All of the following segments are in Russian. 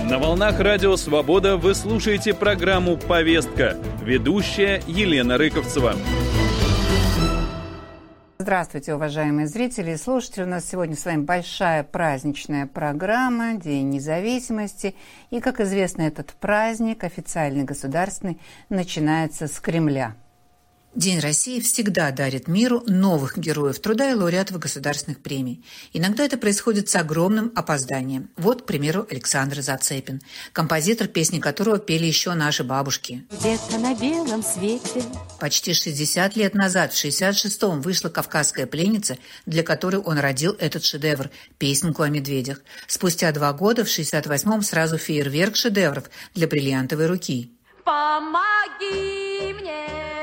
На волнах Радио Свобода вы слушаете программу «Повестка». Ведущая Елена Рыковцева. Здравствуйте, уважаемые зрители и слушатели. У нас сегодня с вами большая праздничная программа «День независимости». И, как известно, этот праздник, официальный государственный, начинается с Кремля. День России всегда дарит миру новых героев труда и лауреатов государственных премий. Иногда это происходит с огромным опозданием. Вот, к примеру, Александр Зацепин, композитор, песни которого пели еще наши бабушки. Где-то на белом свете. Почти 60 лет назад, в 66-м, вышла «Кавказская пленница», для которой он родил этот шедевр – «Песенку о медведях». Спустя 2 года, в 68-м, сразу фейерверк шедевров для «Бриллиантовой руки». Помоги мне.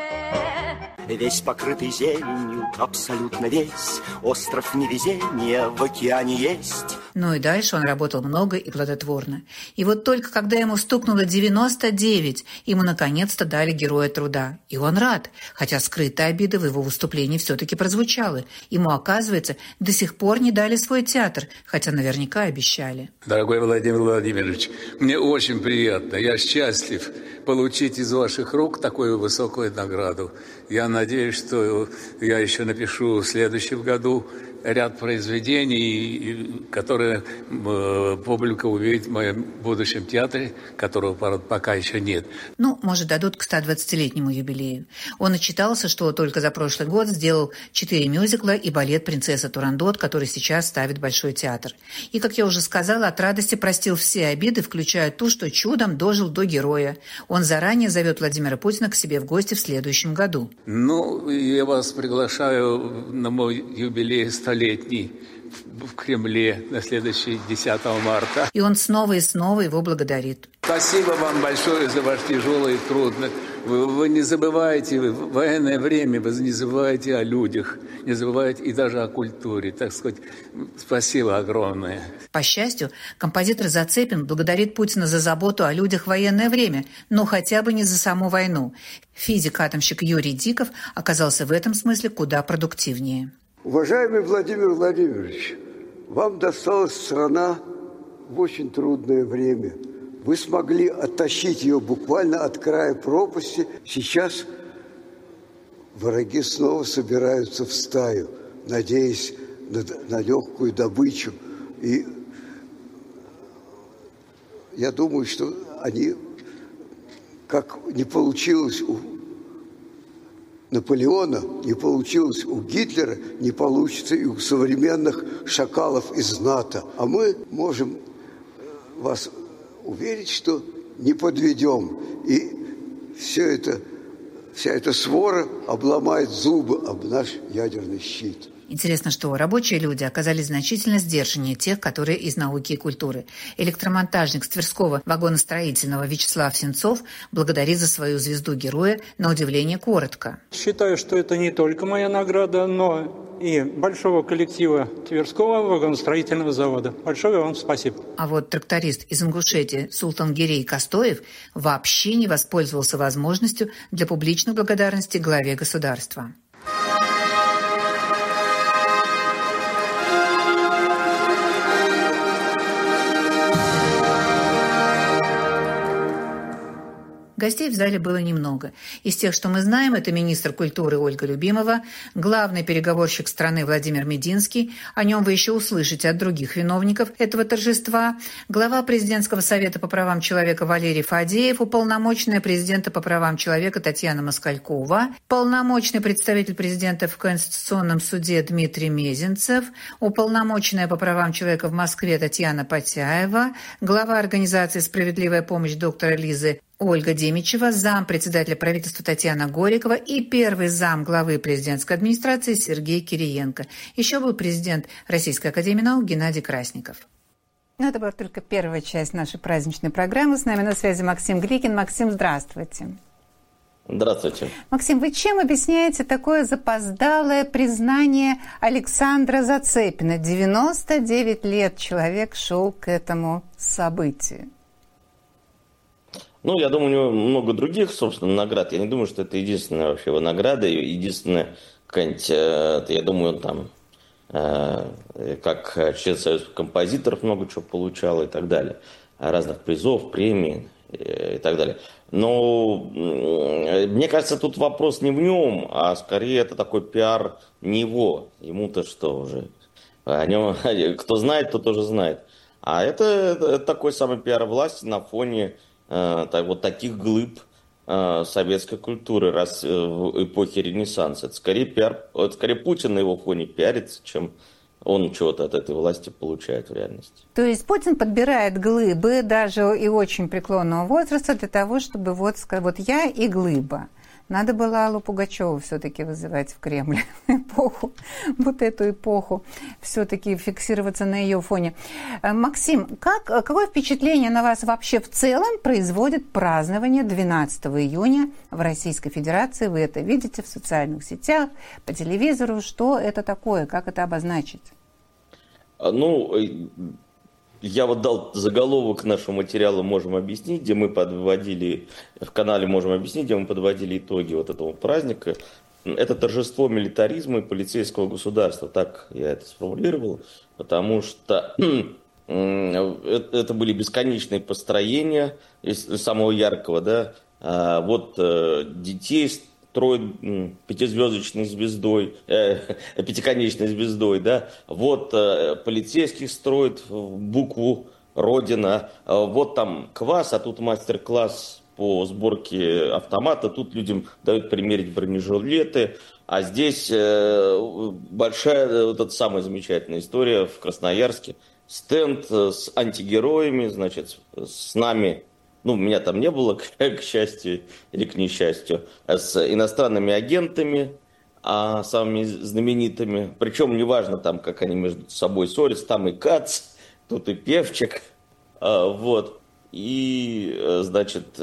Весь покрытый зеленью, абсолютно весь, остров невезения в океане есть. Ну и дальше он работал много и плодотворно. И вот только когда ему стукнуло 99, ему наконец-то дали Героя труда. И он рад, хотя скрытая обида в его выступлении все-таки прозвучала. Ему, оказывается, до сих пор не дали свой театр, хотя наверняка обещали. Дорогой Владимир Владимирович, мне очень приятно, я счастлив получить из ваших рук такую высокую награду. Я надеюсь, что я еще напишу в следующем году ряд произведений, которые публика увидит в моем будущем театре, которого, правда, пока еще нет. Ну, может, дадут к 120-летнему юбилею. Он отчитался, что только за прошлый год сделал 4 мюзикла и балет «Принцесса Турандот», который сейчас ставит Большой театр. И, как я уже сказала, от радости простил все обиды, включая ту, что чудом дожил до героя. Он заранее зовет Владимира Путина к себе в гости в следующем году. Ну, я вас приглашаю на мой юбилей столетний в Кремле на следующий 10 марта. И он снова и снова его благодарит. Спасибо вам большое за ваш тяжелый труд. Вы не забываете, в военное время вы не забываете о людях, не забываете и даже о культуре. Так сказать, спасибо огромное. По счастью, композитор Зацепин благодарит Путина за заботу о людях в военное время, но хотя бы не за саму войну. Физик-атомщик Юрий Диков оказался в этом смысле куда продуктивнее. Уважаемый Владимир Владимирович, вам досталась страна в очень трудное время. Вы смогли оттащить ее буквально от края пропасти. Сейчас враги снова собираются в стаю, надеясь на легкую добычу. И я думаю, что они, как не получилось у Наполеона, не получилось у Гитлера, не получится и у современных шакалов из НАТО. А мы можем вас уверить, что не подведем. И вся эта свора обломает зубы об наш ядерный щит. Интересно, что рабочие люди оказались значительно сдержаннее тех, которые из науки и культуры. Электромонтажник с Тверского вагоностроительного Вячеслав Сенцов благодарит за свою звезду-героя, на удивление коротко. Считаю, что это не только моя награда, но и большого коллектива Тверского вагоностроительного завода. Большое вам спасибо. А вот тракторист из Ингушетии Султангерей Костоев вообще не воспользовался возможностью для публичной благодарности главе государства. Гостей в зале было немного. Из тех, что мы знаем, это министр культуры Ольга Любимова, главный переговорщик страны Владимир Мединский, о нем вы еще услышите от других виновников этого торжества, глава президентского совета по правам человека Валерий Фадеев, уполномоченная президента по правам человека Татьяна Москалькова, полномочный представитель президента в Конституционном суде Дмитрий Мезенцев, уполномоченная по правам человека в Москве Татьяна Потяева, глава организации «Справедливая помощь» доктора Лизы Ольга Демичева, зампредседателя правительства Татьяна Горикова и первый зам главы президентской администрации Сергей Кириенко. Еще был президент Российской академии наук Геннадий Красников. Ну, это была только первая часть нашей праздничной программы. С нами на связи Максим Гликин. Максим, здравствуйте. Здравствуйте. Максим, вы чем объясняете такое запоздалое признание Александра Зацепина? 99 лет человек шел к этому событию. Ну, я думаю, у него много других, собственно, наград. Я не думаю, что это единственная вообще его награда. Единственная какая-нибудь, я думаю, он там, как член Союза композиторов много чего получал и так далее. разных призов, премий и так далее. Но мне кажется, тут вопрос не в нем, а скорее это такой пиар не его. Ему-то что уже? О нем, кто знает, тот тоже знает. А это такой самый пиар власти на фоне вот таких глыб советской культуры в эпохе Ренессанса. Это скорее пиар, это скорее Путин на его фоне пиарится, чем он чего-то от этой власти получает в реальности. То есть Путин подбирает глыбы даже и очень преклонного возраста для того, чтобы вот я и глыба. Надо было Аллу Пугачеву все-таки вызывать в Кремль вот эту эпоху, все-таки фиксироваться на ее фоне. Максим, какое впечатление на вас вообще в целом производит празднование 12 июня в Российской Федерации? Вы это видите в социальных сетях, по телевизору. Что это такое? Как это обозначить? Я вот дал заголовок нашего материала «Можем объяснить», где мы подводили, в канале «Можем объяснить», где мы подводили итоги вот этого праздника. Это торжество милитаризма и полицейского государства, так я это сформулировал, потому что это были бесконечные построения, из самого яркого, да, вот детей строят пятиконечной звездой, да, вот полицейских строят букву Родина, вот там квас, а тут мастер-класс по сборке автомата, тут людям дают примерить бронежилеты, а здесь большая, вот эта самая замечательная история в Красноярске, стенд с антигероями, значит, с нами. Меня там не было, к счастью или к несчастью, с иностранными агентами, самыми знаменитыми. Причем неважно, там, как они между собой ссорятся, там и Кац, тут и Певчик. Вот. И, значит,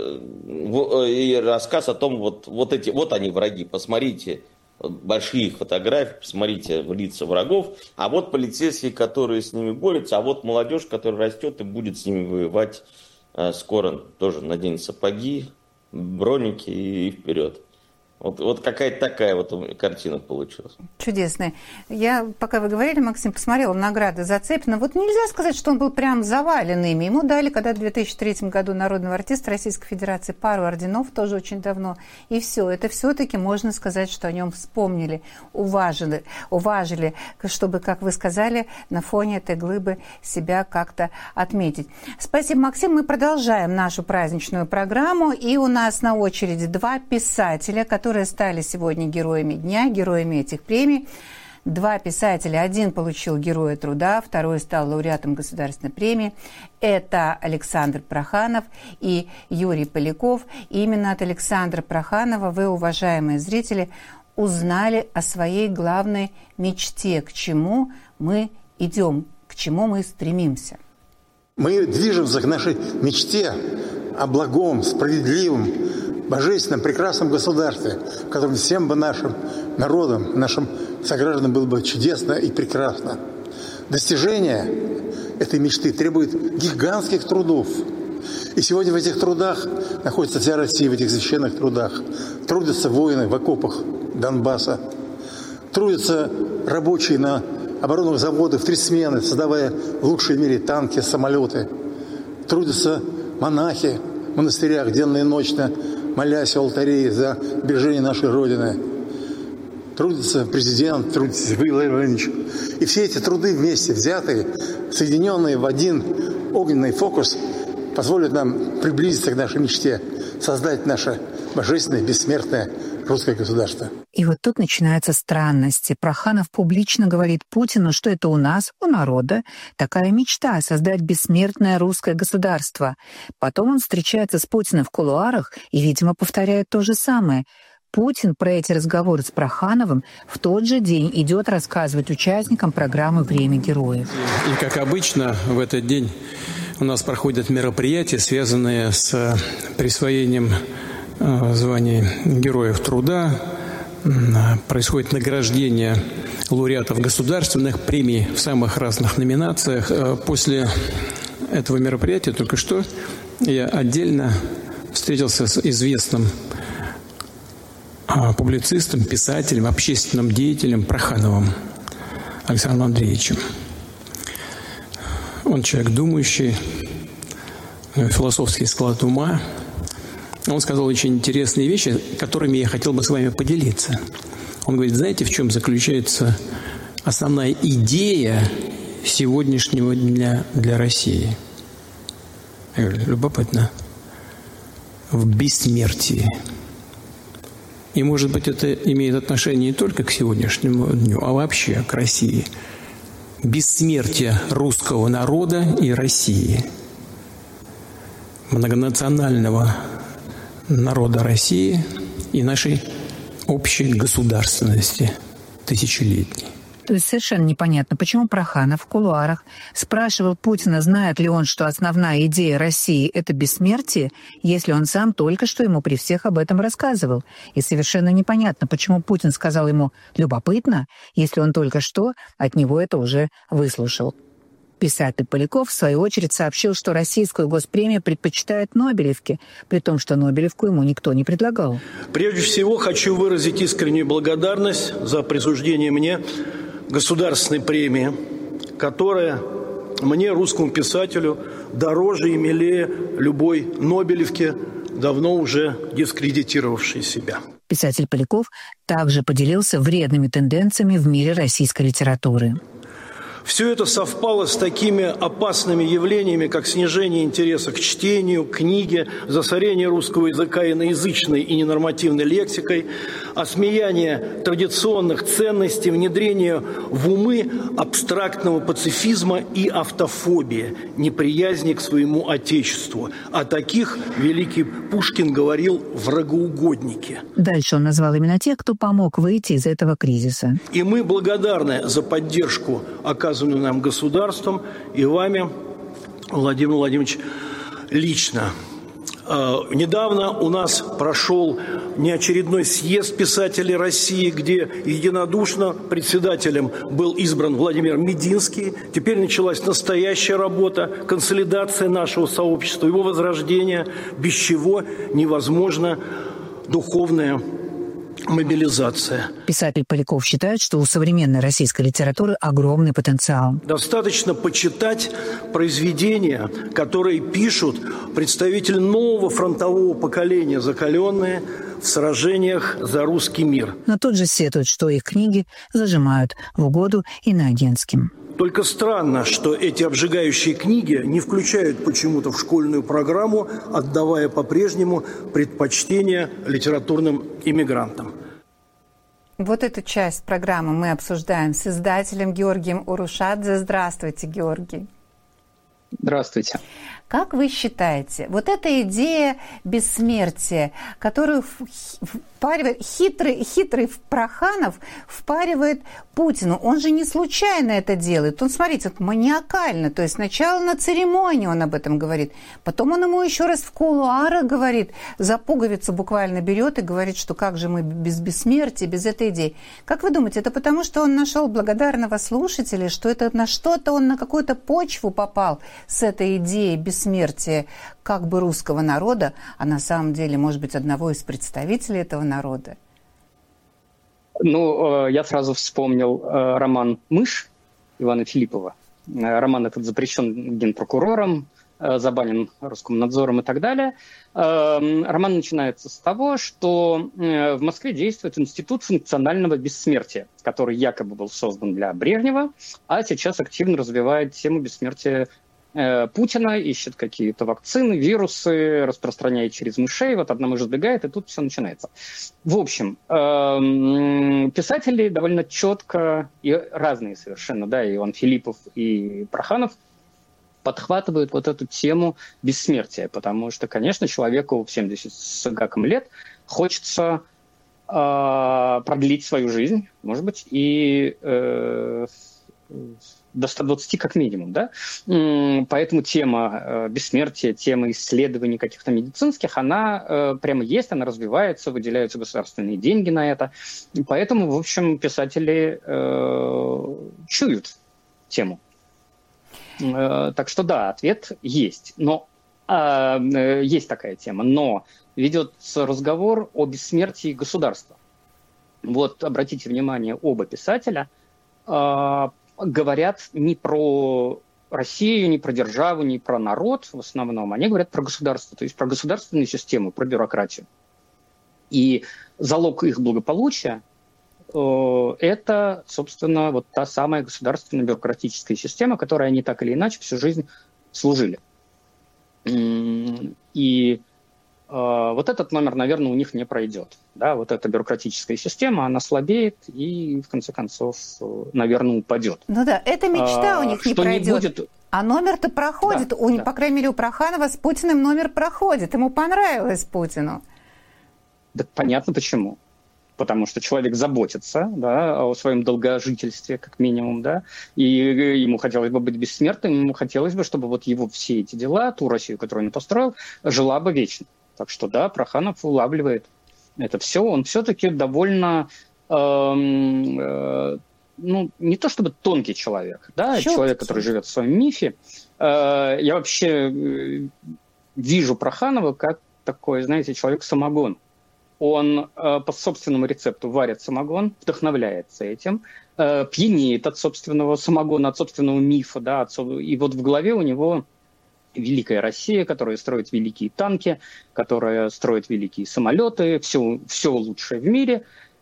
и рассказ о том, вот они враги, посмотрите, большие фотографии, посмотрите в лица врагов, а вот полицейские, которые с ними борются, а вот молодежь, которая растет и будет с ними воевать. Скоро тоже наденет сапоги, броники и вперед. Вот какая-то такая вот картина получилась. Чудесная. Я, пока вы говорили, Максим, посмотрела награды за Цепина. Вот нельзя сказать, что он был прям завален ими. Ему дали, когда в 2003 году народного артиста Российской Федерации, пару орденов, тоже очень давно. И все. Это все-таки можно сказать, что о нем вспомнили, уважили, чтобы, как вы сказали, на фоне этой глыбы себя как-то отметить. Спасибо, Максим. Мы продолжаем нашу праздничную программу. И у нас на очереди два писателя, которые стали сегодня героями дня, героями этих премий. Два писателя. Один получил Героя труда, второй стал лауреатом государственной премии. Это Александр Проханов и Юрий Поляков. И именно от Александра Проханова вы, уважаемые зрители, узнали о своей главной мечте, к чему мы идем, к чему мы стремимся. Мы движемся к нашей мечте о благом, справедливом, божественном, прекрасном государстве, в котором всем бы нашим народам, нашим согражданам было бы чудесно и прекрасно. Достижение этой мечты требует гигантских трудов. И сегодня в этих трудах находится вся Россия, в этих священных трудах. Трудятся воины в окопах Донбасса, трудятся рабочие на оборонных заводах в 3 смены, создавая лучшие в мире танки, самолеты. Трудятся монахи в монастырях денно и ночно, молясь у алтарей за бережение нашей Родины. Трудится президент, трудится вы, Владимир Владимирович. И все эти труды вместе взятые, соединенные в один огненный фокус, позволят нам приблизиться к нашей мечте, создать наше божественное, бессмертное русское государство. И вот тут начинаются странности. Проханов публично говорит Путину, что это у нас, у народа, такая мечта — создать бессмертное русское государство. Потом он встречается с Путиным в кулуарах и, видимо, повторяет то же самое. Путин про эти разговоры с Прохановым в тот же день идет рассказывать участникам программы «Время героев». И, как обычно, в этот день у нас проходят мероприятия, связанные с присвоением званий Героев труда. Происходит награждение лауреатов государственных премий в самых разных номинациях. После этого мероприятия только что я отдельно встретился с известным публицистом, писателем, общественным деятелем Прохановым Александром Андреевичем. Он человек думающий, философский склад ума. Он сказал очень интересные вещи, которыми я хотел бы с вами поделиться. Он говорит, знаете, в чем заключается основная идея сегодняшнего дня для России? Я говорю, любопытно. В бессмертии. И, может быть, это имеет отношение не только к сегодняшнему дню, а вообще к России. Бессмертие русского народа и России. Многонационального народа России и нашей общей государственности тысячелетней. То есть совершенно непонятно, почему Проханов в кулуарах спрашивал Путина, знает ли он, что основная идея России — это бессмертие, если он сам только что ему при всех об этом рассказывал. И совершенно непонятно, почему Путин сказал ему «любопытно», если он только что от него это уже выслушал. Писатель Поляков, в свою очередь, сообщил, что российскую госпремию предпочитает Нобелевке, при том, что Нобелевку ему никто не предлагал. Прежде всего, хочу выразить искреннюю благодарность за присуждение мне государственной премии, которая мне, русскому писателю, дороже и милее любой Нобелевки, давно уже дискредитировавшей себя. Писатель Поляков также поделился вредными тенденциями в мире российской литературы. Все это совпало с такими опасными явлениями, как снижение интереса к чтению, книге, засорение русского языка иноязычной и ненормативной лексикой, осмеяние традиционных ценностей, внедрение в умы абстрактного пацифизма и автофобия, неприязни к своему отечеству. О таких великий Пушкин говорил «врагоугодники». Дальше он назвал именно тех, кто помог выйти из этого кризиса. И мы благодарны за поддержку, оказанную нам государством и вами, Владимир Владимирович, лично. Недавно у нас прошел неочередной съезд писателей России, где единодушно председателем был избран Владимир Мединский. Теперь началась настоящая работа, консолидация нашего сообщества, его возрождение, без чего невозможно духовная мобилизация. Писатель Поляков считает, что у современной российской литературы огромный потенциал. Достаточно почитать произведения, которые пишут представители нового фронтового поколения, закаленные в сражениях за русский мир. Но тут же сетуют, что их книги зажимают в угоду иноагентским. Только странно, что эти обжигающие книги не включают почему-то в школьную программу, отдавая по-прежнему предпочтение литературным иммигрантам. Вот эту часть программы мы обсуждаем с издателем Георгием Урушадзе. Здравствуйте, Георгий. Здравствуйте. Как вы считаете, вот эта идея бессмертия, которую впаривает хитрый Проханов, впаривает Путину, он же не случайно это делает. Он, смотрите, маниакально. То есть сначала на церемонии он об этом говорит, потом он ему еще раз в кулуарах говорит, за пуговицу буквально берет и говорит, что как же мы без бессмертия, без этой идеи. Как вы думаете, это потому, что он нашел благодарного слушателя, что это на что-то он на какую-то почву попал с этой идеей бессмертия как бы русского народа, а на самом деле, может быть, одного из представителей этого народа? Ну, я сразу вспомнил роман «Мышь» Ивана Филиппова. Роман этот запрещен генпрокурором, забанен Роскомнадзором и так далее. Роман начинается с того, что в Москве действует институт функционального бессмертия, который якобы был создан для Брежнева, а сейчас активно развивает тему бессмертия Путина, ищет какие-то вакцины, вирусы, распространяет через мышей, вот одна мышь сбегает, и тут все начинается. В общем, писатели довольно четко, и разные совершенно, да, и Иван Филиппов, и Проханов, подхватывают вот эту тему бессмертия, потому что, конечно, человеку в 70 с гаком лет хочется продлить свою жизнь, может быть, и до 120 как минимум, да? Поэтому тема бессмертия, тема исследований каких-то медицинских, она прямо есть, она развивается, выделяются государственные деньги на это. Поэтому, в общем, писатели чуют тему. Так что да, ответ есть. Но есть такая тема, но ведется разговор о бессмертии государства. Вот, обратите внимание, оба писателя говорят не про Россию, ни про державу, ни про народ в основном. Они говорят про государство, то есть про государственную систему, про бюрократию. И залог их благополучия это, собственно, вот та самая государственная бюрократическая система, которой они так или иначе всю жизнь служили. И вот этот номер, наверное, у них не пройдет. Да? Вот эта бюрократическая система, она слабеет и, в конце концов, наверное, упадет. Ну да, эта мечта у них не пройдет. Будет... А номер-то проходит. Да, По крайней мере, у Проханова с Путиным номер проходит. Ему понравилось Путину. Да понятно почему. Потому что человек заботится, да, о своем долгожительстве, как минимум, да, и ему хотелось бы быть бессмертным, ему хотелось бы, чтобы вот его все эти дела, ту Россию, которую он построил, жила бы вечно. Так что, да, Проханов улавливает это все. Он все-таки довольно, не то чтобы тонкий человек, да, человек, который живет в своем мифе. Я вообще вижу Проханова как такой, знаете, человек-самогон. Он по собственному рецепту варит самогон, вдохновляется этим, пьянеет от собственного самогона, от собственного мифа, да, и вот в голове у него великая Россия, которая строит великие танки, которая строит великие самолеты, все лучшее в мире.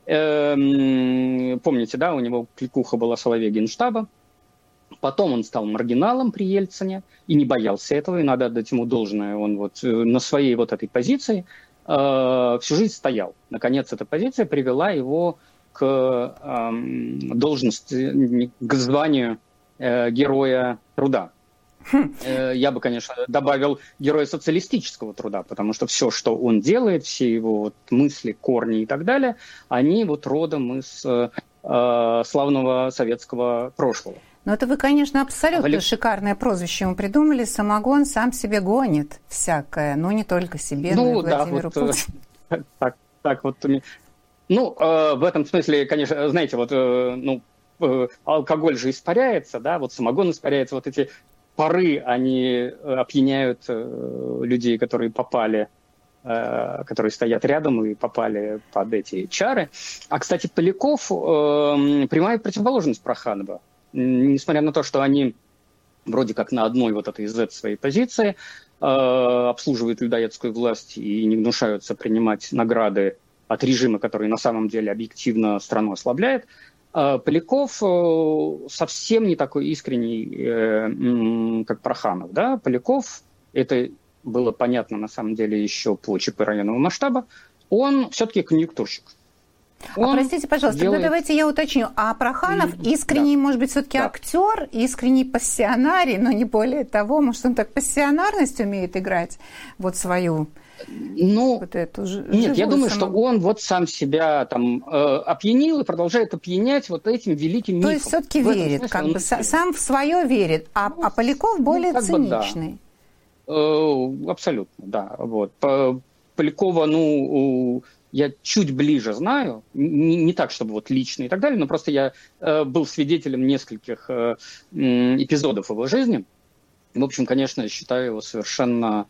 Помните, да, у него кликуха была соловей Генштаба. Потом он стал маргиналом при Ельцине и не боялся этого, и надо отдать ему должное. Он вот на своей вот этой позиции всю жизнь стоял. Наконец, эта позиция привела его к должности, к званию Героя труда. Я бы, конечно, добавил Героя социалистического труда, потому что все, что он делает, все его вот мысли, корни и так далее, они вот родом из славного советского прошлого. Ну, это вы, конечно, абсолютно шикарное прозвище ему придумали. Самогон сам себе гонит всякое, но не только себе, но и Владимиру Путину. Так вот. Ну, в этом смысле, конечно, знаете, вот, алкоголь же испаряется, да, вот самогон испаряется, вот эти пары, они опьяняют людей, которые попали, которые стоят рядом и попали под эти чары. А, кстати, Поляков прямая противоположность Проханова. Несмотря на то, что они вроде как на одной вот этой Z своей позиции обслуживают людоедскую власть и не гнушаются принимать награды от режима, который на самом деле объективно страну ослабляет, Поляков совсем не такой искренний, как Проханов. Да? Поляков, это было понятно на самом деле еще по ЧП районного масштаба, он все-таки конъюнктурщик. Простите, пожалуйста, тогда давайте я уточню. А Проханов искренний, может быть, все-таки актер, искренний пассионарий, но не более того, может, он так пассионарность умеет играть, вот свою... вот эту нет, я думаю, что он вот сам себя там опьянил и продолжает опьянять вот этим великим мифом. То есть все-таки верит, как бы сам в свое верит, а Поляков более циничный. Да. Абсолютно, да. Вот. Полякова, я чуть ближе знаю, не так, чтобы вот лично и так далее, но просто я был свидетелем нескольких эпизодов его жизни. В общем, конечно, я считаю его совершенно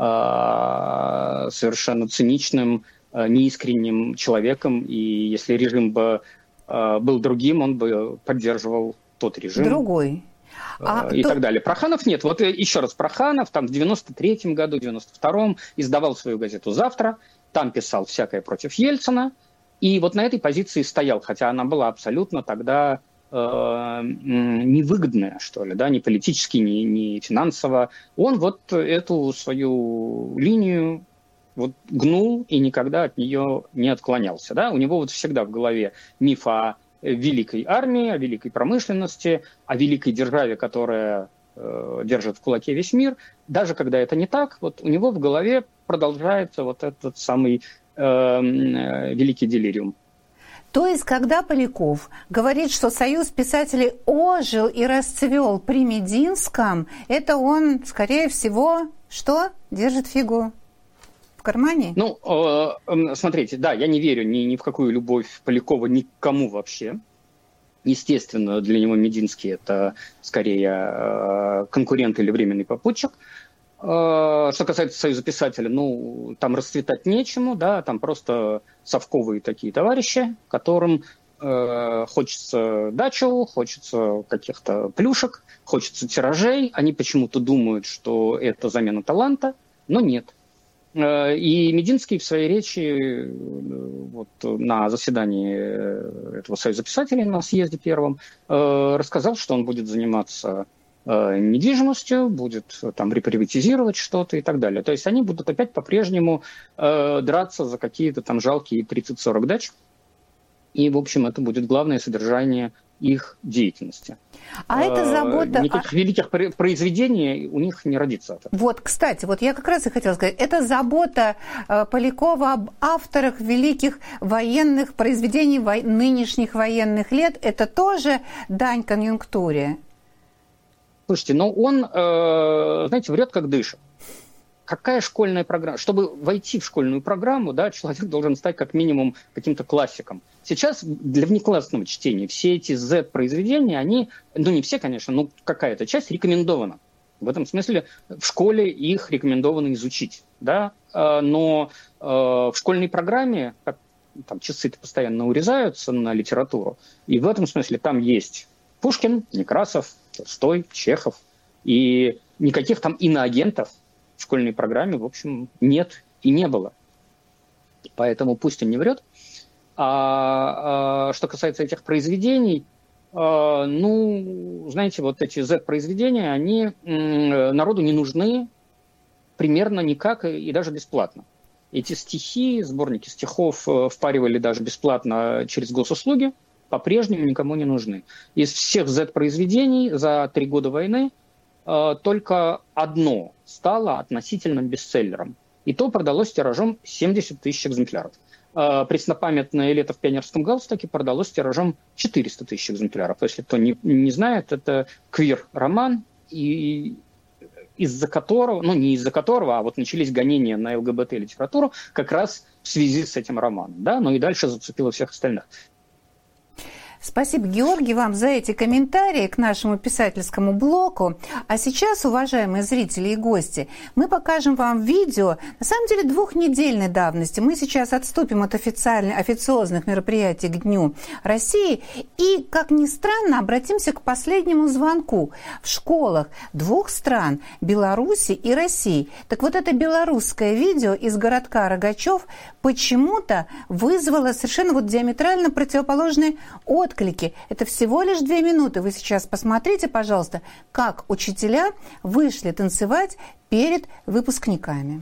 циничным, неискренним человеком, и если режим бы был другим, он бы поддерживал тот режим. Другой. И так далее. Проханов нет. Вот еще раз, Проханов там в 93-м году, 92-м издавал свою газету «Завтра», там писал всякое против Ельцина, и вот на этой позиции стоял, хотя она была абсолютно тогда невыгодная, что ли, да, ни политически, ни финансово. Он вот эту свою линию вот гнул и никогда от нее не отклонялся. Да? У него вот всегда в голове миф о великой армии, о великой промышленности, о великой державе, которая держит в кулаке весь мир. Даже когда это не так, вот у него в голове продолжается вот этот самый великий делириум. То есть, когда Поляков говорит, что Союз писателей ожил и расцвел при Мединском, это он, скорее всего, что? Держит фигу в кармане? Смотрите, да, я не верю ни в какую любовь Полякова никому вообще. Естественно, для него Мединский – это скорее конкурент или временный попутчик. Что касается Союза писателей, там расцветать нечему, да, там просто совковые такие товарищи, которым Хочется дачу, хочется каких-то плюшек, хочется тиражей. Они почему-то думают, что это замена таланта, но нет. И Мединский в своей речи вот, на заседании этого Союза писателей на съезде первом рассказал, что он будет заниматься недвижимостью, будет там реприватизировать что-то и так далее. То есть они будут опять по-прежнему драться за какие-то там жалкие 30-40 дач. И, в общем, это будет главное содержание их деятельности. А это забота... Никаких великих произведений у них не родится. Вот, кстати, вот я как раз и хотела сказать, это забота Полякова об авторах великих военных произведений нынешних военных лет, это тоже дань конъюнктуре? Слушайте, ну он, знаете, врет как дышит. Какая школьная программа? Чтобы войти в школьную программу, да, человек должен стать как минимум каким-то классиком. Сейчас для внеклассного чтения все эти Z-произведения, они, ну не все, конечно, но какая-то часть рекомендована. В этом смысле в школе их рекомендовано изучить. Да? Но в школьной программе там часы-то постоянно урезаются на литературу. И в этом смысле там есть Пушкин, Некрасов, Толстой, Чехов. И никаких там иноагентов в школьной программе, в общем, нет и не было. Поэтому пусть он не врет. А что касается этих произведений, ну, знаете, вот эти Z-произведения, они народу не нужны примерно никак и даже бесплатно. Эти стихи, сборники стихов впаривали даже бесплатно через госуслуги, по-прежнему никому не нужны. Из всех Z-произведений за 3 года войны только одно стало относительным бестселлером. И то продалось тиражом 70 тысяч экземпляров. «Преснопамятное лето в пионерском галстуке» продалось тиражом 400 тысяч экземпляров. Если кто не знает, это квир-роман, и из-за которого, ну не из-за которого, а вот начались гонения на ЛГБТ-литературу как раз в связи с этим романом. Да? Ну и дальше зацепило всех остальных. Спасибо, Георгий, вам за эти комментарии к нашему писательскому блоку. А сейчас, уважаемые зрители и гости, мы покажем вам видео, на самом деле, 2-недельной давности. Мы сейчас отступим от официозных мероприятий к Дню России и, как ни странно, обратимся к последнему звонку. В школах 2 стран, Беларуси и России. Так вот, это белорусское видео из городка Рогачев почему-то вызвало совершенно вот диаметрально противоположные отклики. Это всего лишь 2 минуты. Вы сейчас посмотрите, пожалуйста, как учителя вышли танцевать перед выпускниками.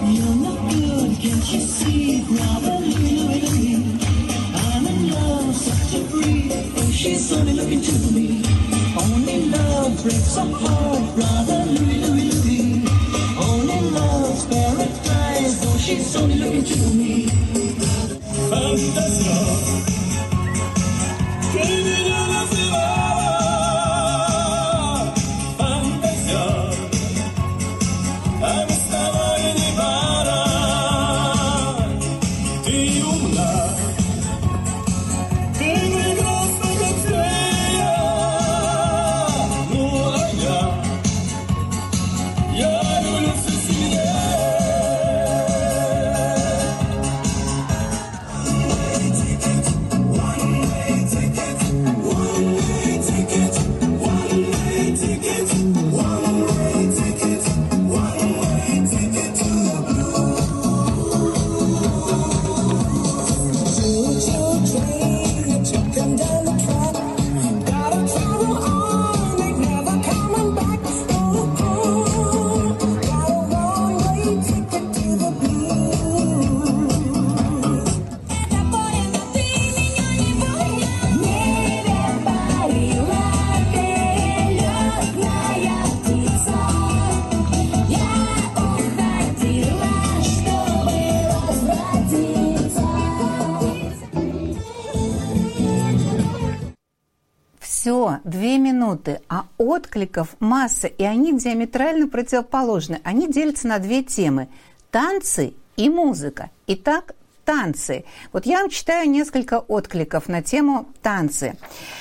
Всего 2 минуты, а откликов масса, и они диаметрально противоположны. Они делятся на 2 темы – танцы и музыка. Итак, танцы. Вот я вам читаю несколько откликов на тему танцы.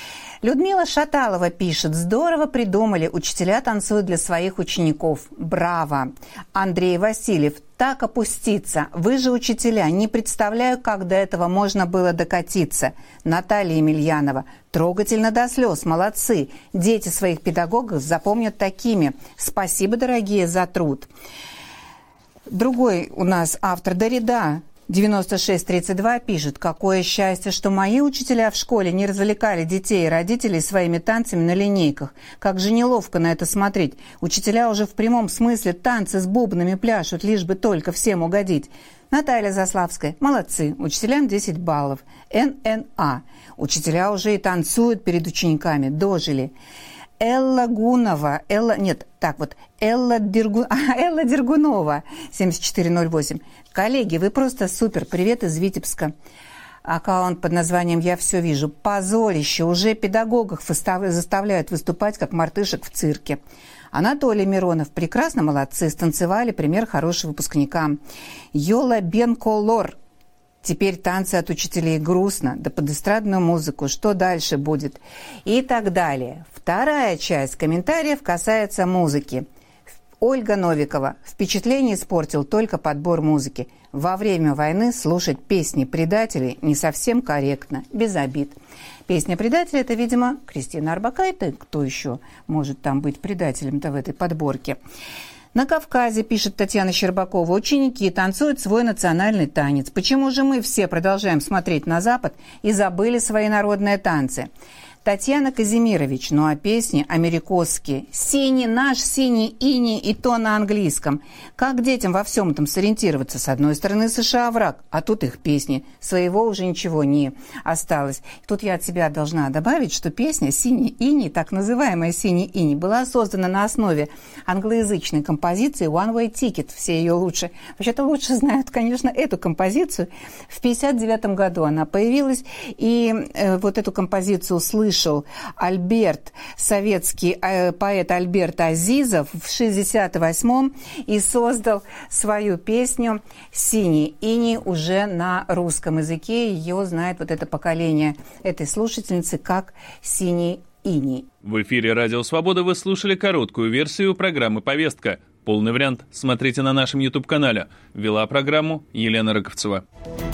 Людмила Шаталова пишет: здорово придумали, учителя танцуют для своих учеников. Браво! Андрей Васильев: так опуститься. Вы же учителя, не представляю, как до этого можно было докатиться. Наталья Емельянова: трогательно до слез, молодцы. Дети своих педагогов запомнят такими. Спасибо, дорогие, за труд. Другой у нас автор Дорида 9632 пишет: какое счастье, что мои учителя в школе не развлекали детей и родителей своими танцами на линейках. Как же неловко на это смотреть. Учителя уже в прямом смысле танцы с бубнами пляшут, лишь бы только всем угодить. Наталья Заславская: молодцы, учителям 10 баллов. ННА: учителя уже и танцуют перед учениками, дожили. Элла Дергунова, 7408. Коллеги, вы просто супер. Привет из Витебска. Аккаунт под названием «Я все вижу». Позорище. Уже педагогов заставляют выступать, как мартышек в цирке. Анатолий Миронов: прекрасно, молодцы. Станцевали, пример хороший выпускникам. Йола Бенколор: теперь танцы от учителей грустно, да под эстрадную музыку, что дальше будет? И так далее. Вторая часть комментариев касается музыки. Ольга Новикова: впечатление испортил только подбор музыки. Во время войны слушать песни предателей не совсем корректно, без обид. Песня предателя — это, видимо, Кристина Орбакайте. Кто еще может там быть предателем-то в этой подборке? На Кавказе, пишет Татьяна Щербакова, ученики танцуют свой национальный танец. Почему же мы все продолжаем смотреть на Запад и забыли свои народные танцы? Татьяна Казимирович: ну а песни америкосские. Синий наш, синий иней, и то на английском. Как детям во всем этом сориентироваться? С одной стороны США враг, а тут их песни. Своего уже ничего не осталось. Тут я от себя должна добавить, что песня «Синий иней», так называемая «Синий иней», была создана на основе англоязычной композиции «One Way Ticket». Все ее вообще-то лучше знают, конечно, эту композицию. В 1959 году она появилась, и вот эту композицию услышал советский поэт Альберт Азизов в 1968-м и создал свою песню «Синий иней» уже на русском языке. Ее знает вот это поколение этой слушательницы как «Синий иней». В эфире «Радио Свобода» вы слушали короткую версию программы «Повестка». Полный вариант смотрите на нашем YouTube-канале. Вела программу Елена Рыковцева.